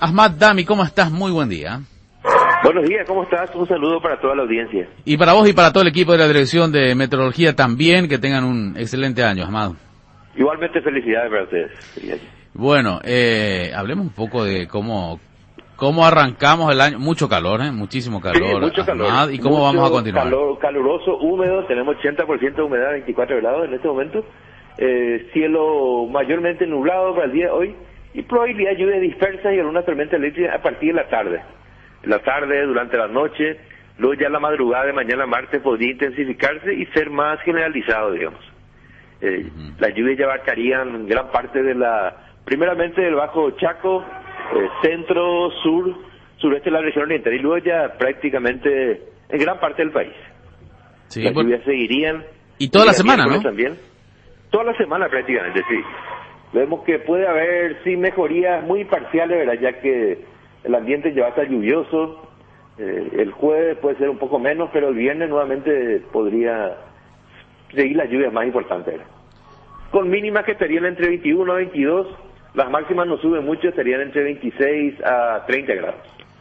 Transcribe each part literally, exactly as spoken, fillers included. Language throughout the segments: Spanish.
Ahmad Dami, ¿cómo estás? Muy buen día. Buenos días, ¿cómo estás? Un saludo para toda la audiencia. Y para vos y para todo el equipo de la Dirección de Meteorología también, que tengan un excelente año, Ahmad. Igualmente felicidades para ustedes. Bueno, eh, hablemos un poco de cómo cómo arrancamos el año. Mucho calor, ¿eh? Muchísimo calor, sí, mucho Ahmad, calor. ¿y cómo mucho vamos a continuar? Calor, caluroso, húmedo, tenemos ochenta por ciento de humedad, veinticuatro grados en este momento. Eh, cielo mayormente nublado para el día de hoy y probabilidad de lluvia dispersa y alguna tormenta eléctrica a partir de la tarde. La tarde, durante la noche, luego ya la madrugada de mañana martes podría intensificarse y ser más generalizado, digamos. Eh, uh-huh. Las lluvias ya abarcarían gran parte de la, primeramente del Bajo Chaco, eh, centro, sur, sureste de la región oriental y luego ya prácticamente en gran parte del país. Sí, Las bueno, lluvias seguirían. Y toda la semana, ¿no? También. Toda la semana prácticamente, sí. Vemos que puede haber, sí, mejorías muy parciales, ¿verdad? Ya que el ambiente ya va a estar lluvioso, eh, el jueves puede ser un poco menos, pero el viernes nuevamente podría seguir las lluvias más importantes. Con mínimas que estarían entre veintiuno a veintidós, las máximas no suben mucho, estarían entre veintiséis a treinta grados.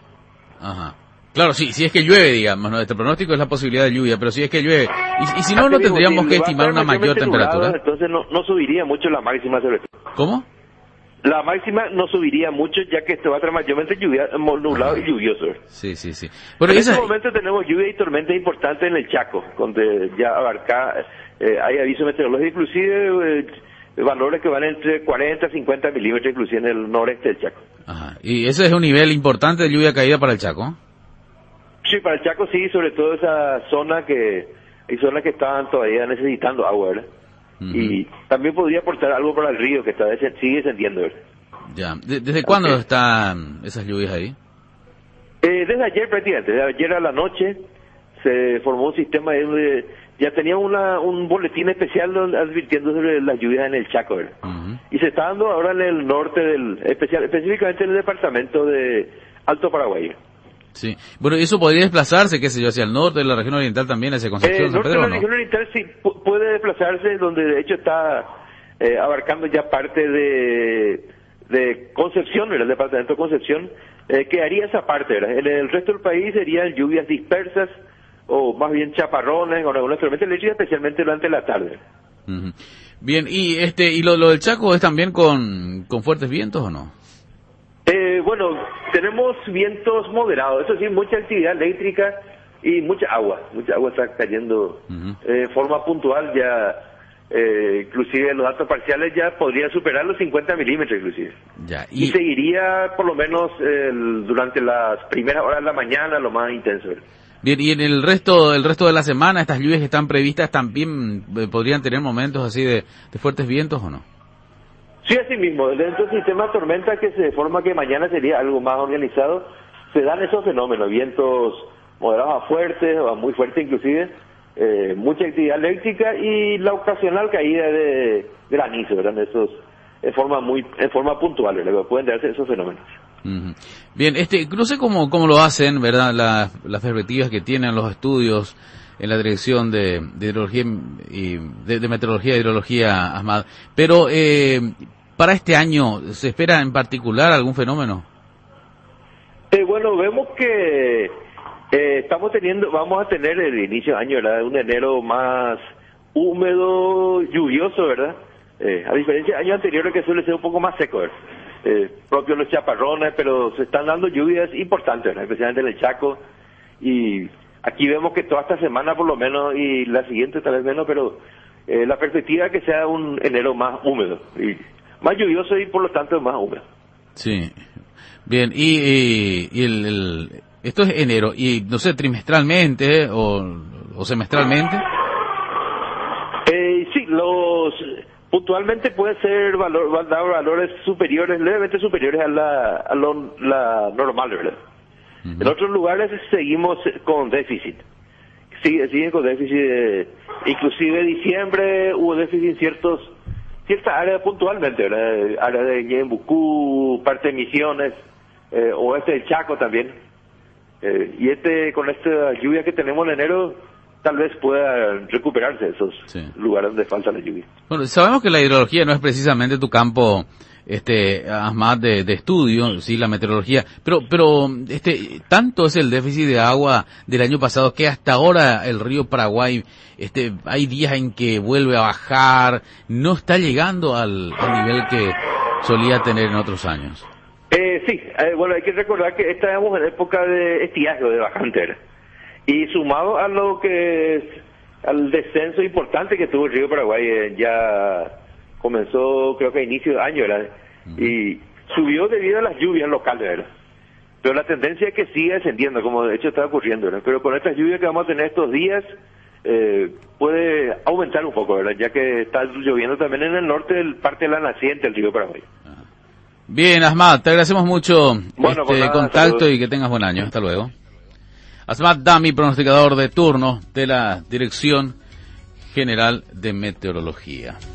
Ajá. Claro, sí, si es que llueve, digamos, ¿no? Este pronóstico es la posibilidad de lluvia, pero si es que llueve, y, y si no, no tendríamos que estimar una mayor temperatura. Nublado, entonces no, no subiría mucho la máxima sobre todo. ¿Cómo? La máxima no subiría mucho, ya que esto va a estar mayormente lluvia, nublado y lluvioso. Sí, sí, sí. Pero en esa... este momento tenemos lluvia y tormenta importantes en el Chaco, donde ya abarca, eh, hay aviso meteorológico, inclusive eh, valores que van entre cuarenta a cincuenta milímetros, inclusive en el noreste del Chaco. Ajá. ¿Y ese es un nivel importante de lluvia caída para el Chaco? Sí, para el Chaco sí, sobre todo esa zona que, hay zonas que estaban todavía necesitando agua, ¿verdad? Uh-huh. Y también podría aportar algo para el río, que está sigue descendiendo, ¿verdad? Ya. ¿Desde okay. cuándo están esas lluvias ahí? Eh, desde ayer prácticamente, desde ayer a la noche se formó un sistema de, ya tenía una, un boletín especial advirtiendo sobre las lluvias en el Chaco, ¿verdad? Uh-huh. Y se está dando ahora en el norte del, especial, específicamente en el departamento de Alto Paraguay. Sí, bueno, ¿y eso podría desplazarse, qué sé yo, hacia el norte de la región oriental también, hacia Concepción, eh, San Pedro, norte de la ¿no? región oriental sí pu- puede desplazarse, donde de hecho está eh, abarcando ya parte de, de Concepción, ¿verdad? El departamento de Concepción, eh, que haría esa parte, ¿verdad? En el resto del país serían lluvias dispersas, o más bien chaparrones, con algunas tormentas eléctricas, especialmente durante la tarde. Uh-huh. Bien, y este y lo, lo del Chaco es también con, con fuertes vientos, ¿o no? Eh, bueno, tenemos vientos moderados, eso sí, mucha actividad eléctrica y mucha agua, mucha agua está cayendo uh-huh. eh, de forma puntual ya, eh, inclusive los datos parciales ya podrían superar los cincuenta milímetros inclusive. Ya, y... y seguiría por lo menos eh, durante las primeras horas de la mañana lo más intenso. Bien, y en el resto el resto de la semana, estas lluvias que están previstas también eh, podrían tener momentos así de, de fuertes vientos, ¿o no? Sí, así mismo, dentro del sistema de tormenta que se forma, que mañana sería algo más organizado, se dan esos fenómenos, vientos moderados a fuertes o a muy fuertes inclusive, eh, mucha actividad eléctrica y la ocasional caída de granizo, ¿verdad? Esos, en forma muy, en forma puntual, ¿verdad? Pueden darse esos fenómenos. Uh-huh. Bien, este, no sé cómo, cómo lo hacen, ¿verdad? La, las perspectivas que tienen los estudios en la dirección de, de hidrología y de, de meteorología y hidrología, Ahmad, pero eh, para este año ¿se espera en particular algún fenómeno? Eh, bueno, vemos que eh, estamos teniendo, vamos a tener el inicio de año, ¿verdad? Un enero más húmedo, lluvioso, ¿verdad? Eh, a diferencia de años anteriores que suele ser un poco más seco, ¿verdad? Eh, propio los chaparrones, pero se están dando lluvias importantes, ¿verdad? Especialmente en el Chaco, y aquí vemos que toda esta semana por lo menos, y la siguiente tal vez menos, pero eh, la perspectiva es que sea un enero más húmedo, y más lluvioso y por lo tanto más húmedo. Sí, bien, y, y, y el, el, esto es enero, y no sé, trimestralmente o, o semestralmente. Eh, sí, los puntualmente puede ser valor, dar valores superiores, levemente superiores a la, a lo, la normal, ¿verdad? Uh-huh. En otros lugares seguimos con déficit. Sigue, siguen con déficit. Eh, inclusive diciembre hubo déficit en ciertos, ciertas áreas puntualmente, ¿verdad? Área de Ñembucú, parte de Misiones, eh, oeste del Chaco también. Eh, y este, con esta lluvia que tenemos en enero, tal vez pueda recuperarse esos sí. lugares donde falta la lluvia. Bueno, sabemos que la hidrología no es precisamente tu campo este, Ahmad, de, de estudio, sí, la meteorología, pero, pero, este, tanto es el déficit de agua del año pasado que hasta ahora el río Paraguay, este, hay días en que vuelve a bajar, no está llegando al, al nivel que solía tener en otros años. Eh, sí, eh, bueno, hay que recordar que estamos en época de estiaje, de bajantera, y sumado a lo que es, al descenso importante que tuvo el río Paraguay, eh, ya comenzó creo que a inicio de año, ¿verdad? Uh-huh. Y subió debido a las lluvias locales, ¿verdad? Pero la tendencia es que sigue descendiendo, como de hecho está ocurriendo, ¿verdad? Pero con estas lluvias que vamos a tener estos días, eh, puede aumentar un poco, ¿verdad? Ya que está lloviendo también en el norte, del parte de la naciente del río Paraguay. Uh-huh. Bien, Ahmad, te agradecemos mucho bueno, este pues nada, contacto saludos. Y que tengas buen año. Hasta luego. Ahmad Dami, pronosticador de turno de la Dirección General de Meteorología.